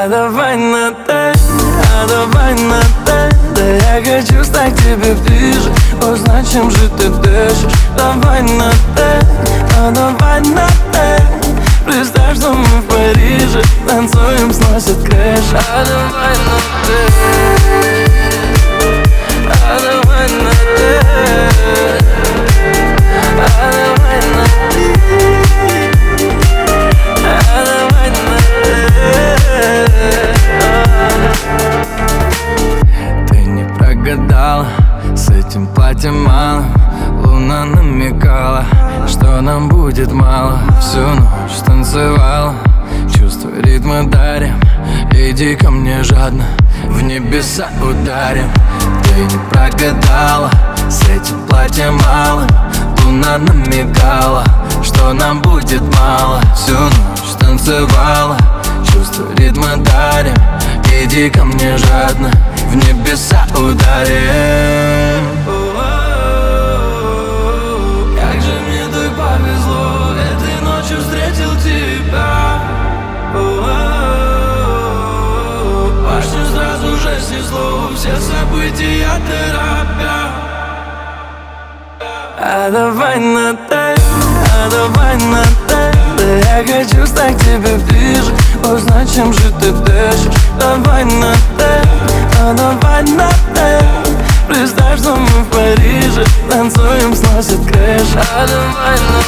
А давай на «ты», а давай на «ты». Да я хочу стать тебе ближе, узнать, чем же ты дышишь. Давай на «ты», а давай на «ты». Представь, что мы в Париже, танцуем, сносит крышу. А давай на «ты», а давай на «ты», а давай на «ты», а давай на «ты». Ты не прогадала, с этим платьем мало. Луна намекала, что нам будет мало. Всю ночь танцевала, чувства, ритмы дарим. Иди ко мне жадно, в небеса ударим. Ты не прогадала, с этим платьем мало. Луна намекала, что нам будет мало. Всю ночь танцевала, чувства, ритмы дарим. Иди ко мне жадно, в небеса ударим. Как же мне так повезло, этой ночью встретил тебя. Башню сразу же снесло, все события торопя. А давай на «ты», а давай на «ты». Да я хочу стать тебе ближе, узнать, чем же ты дышишь. Давай на «ты», а давай на «ты». Представь, что мы в Париже, танцуем, сносит крышу. А давай на